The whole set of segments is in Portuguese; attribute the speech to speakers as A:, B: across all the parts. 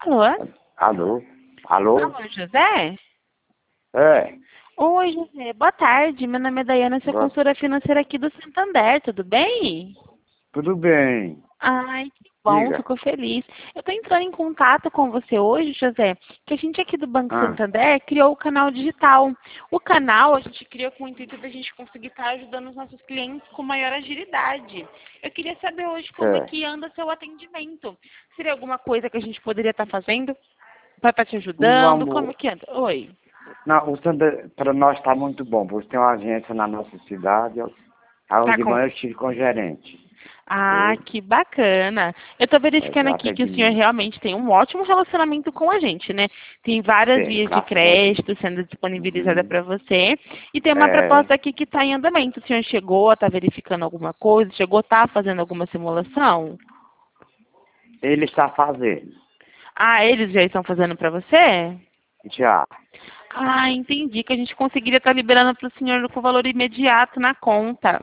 A: Alô?
B: Alô? Alô?
A: Alô, José?
B: É,
A: Oi, José. Boa tarde. Meu nome é Daiana, sou
B: boa-
A: consultora financeira aqui do Santander. Tudo bem?
B: tudo bem.
A: Ai, que bom.
B: Diga.
A: Fico feliz. Eu estou entrando em contato com você hoje, José, que a gente aqui do Banco
B: Ah,
A: Santander criou o canal digital. O canal a gente criou com o intuito da gente conseguir estar ajudando os nossos clientes com maior agilidade. Eu queria saber hoje como é
B: certo.
A: que anda seu atendimento. Seria alguma coisa que a gente poderia estar fazendo para estar te ajudando? Como é
B: Vamos.
A: que anda? Oi.
B: Não, o Santa, para nós está muito bom, porque tem uma agência na nossa cidade. Aí
A: Tá
B: de
A: com...
B: manhã eu estive com o gerente.
A: Ah,
B: Viu?
A: que bacana. Eu estou verificando aqui que o senhor
B: Exatamente.
A: realmente tem um ótimo relacionamento com a gente, né? Tem várias
B: Tem,
A: vias de
B: graças a Deus.
A: crédito sendo disponibilizada
B: Uhum.
A: para você. E tem uma
B: É,
A: proposta aqui que está em andamento. O senhor chegou a estar verificando alguma coisa? Chegou a estar fazendo alguma simulação?
B: ele está fazendo.
A: Ah, eles já estão fazendo para você?
B: Já.
A: Ah, entendi. Que a gente conseguiria estar liberando para o senhor com valor imediato na conta.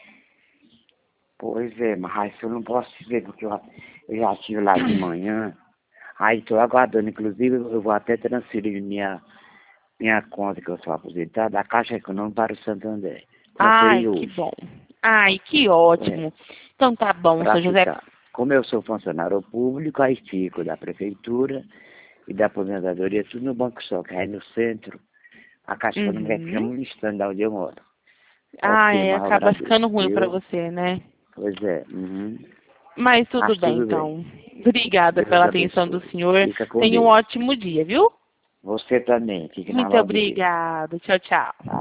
B: Pois é, mas eu não posso dizer, porque eu já estive lá de manhã. Aí estou aguardando, inclusive eu vou até transferir minha conta, que eu sou aposentado, da Caixa Econômica para o Santander.
A: Ai,
B: Transferi
A: que
B: hoje.
A: bom. Ai, que
B: É,
A: ótimo. Então tá bom,
B: para
A: seu José.
B: ficar. Como eu sou funcionário público, aí fico da prefeitura e da aposentadoria, tudo no Banco Só, que aí no centro, a Caixa Econômica fica
A: Uhum.
B: muito distante de onde eu moro.
A: Ah,
B: Ok,
A: é,
B: mas eu
A: acaba
B: agradeço,
A: ficando ruim para
B: viu?
A: você, né?
B: Pois é, uhum.
A: Mas tudo
B: Mas
A: bem,
B: tudo bem.
A: então. Obrigada
B: Deus
A: pela atenção do
B: abençoe.
A: senhor.
B: Fica com
A: Tenha um
B: Deus.
A: ótimo dia, viu?
B: Você também, fique na
A: Muito
B: mão de Deus.
A: obrigada. Tchau, tchau.